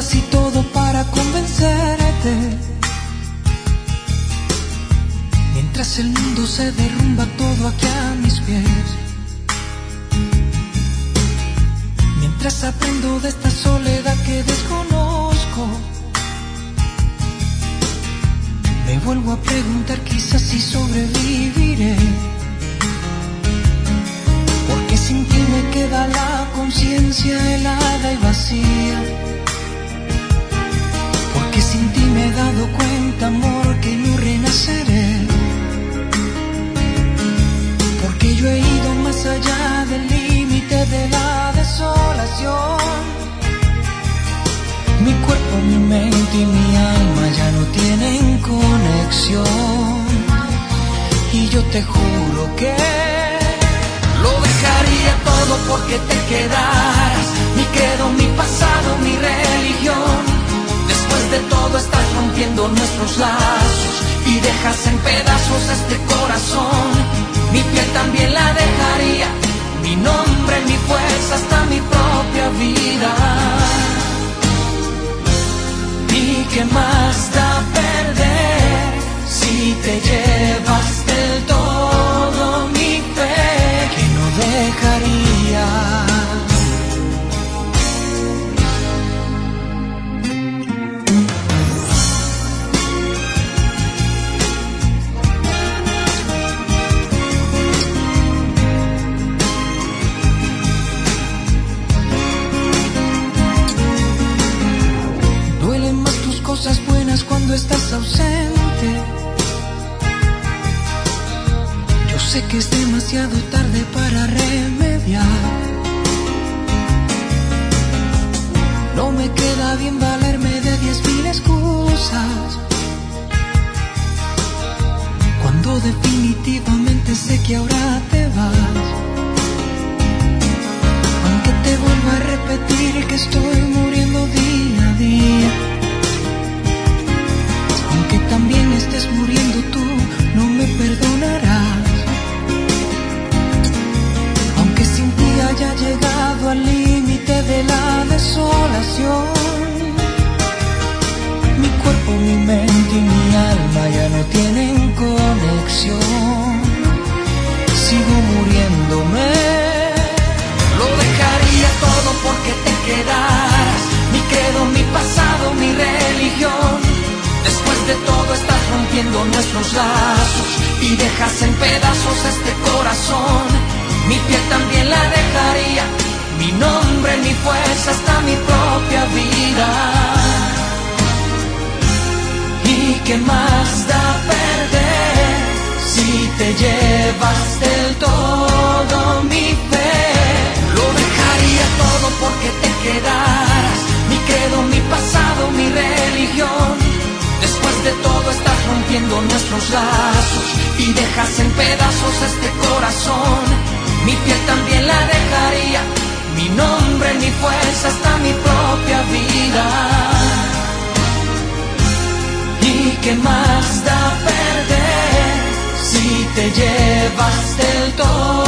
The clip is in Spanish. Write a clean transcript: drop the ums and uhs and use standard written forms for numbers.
casi todo para convencerte. Mientras el mundo se derrumba todo aquí a mis pies. Mientras aprendo de esta soledad que desconozco. Me vuelvo a preguntar quizás si sobreviviré. Porque sin ti me queda la conciencia helada y vacía. Porque sin ti me he dado cuenta, amor, que no renaceré. Porque yo he ido más allá del límite de la desolación. Mi cuerpo, mi mente y mi alma ya no tienen conexión. Y yo te juro que lo dejaría todo porque te quedaras. Mi credo, mi pasado, mi religión. Después de todo estás rompiendo nuestros lazos y dejas en pedazos este corazón. Mi piel también la dejaría, mi nombre, mi fuerza, hasta mi propia vida. ¿Y qué más da perder si te llevas del todo mi fe que no dejaría? Cosas buenas cuando estás ausente. Yo sé que es demasiado tarde para remediar. No me queda bien valerme de 10.000 excusas, cuando definitivamente sé que ahora te vas. Aunque te vuelvo a repetir que estoy muriendo día a día. Aunque también estés muriendo tú, no me perdonarás. Aunque sin ti haya llegado al límite de la desolación. Mi cuerpo, mi mente y mi alma ya no tienen conexión. Sigo muriéndome. Lo dejaría todo porque te quedaras. Mi credo, mi pasado, mi religión. Después de todo estás rompiendo nuestros lazos y dejas en pedazos este corazón. Mi piel también la dejaría, mi nombre, mi fuerza, hasta mi propia vida. ¿Y qué más da perder si te llevas del todo mi fe? Lo dejaría todo porque te quedaras. Mi credo, mi pasado, mi religión. Después de todo estás rompiendo nuestros lazos y dejas en pedazos este corazón. Mi piel también la dejaría, mi nombre, mi fuerza, hasta mi propia vida. ¿Y qué más da perder si te llevas del todo?